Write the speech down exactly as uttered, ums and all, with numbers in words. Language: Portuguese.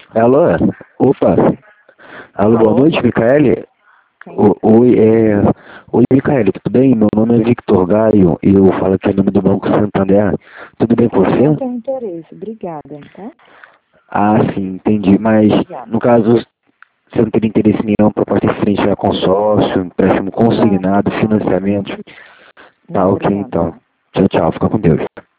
Alô? Opa. Alô, boa Alô? noite, Micaele. Sim. O- Oi, é... Oi, Micaele, tudo bem? Meu nome é Victor Gaio e eu falo aqui em nome do Banco Santander. Tudo bem com Eu não você? tenho interesse, obrigada, tá? Ah, sim, entendi. Mas, Obrigada. no caso, você não teria interesse em nenhuma proposta referente a consórcio, empréstimo Não, consignado, não, financiamento? Tá, não, ok, obrigada. então. Tchau, tchau. Fica com Deus.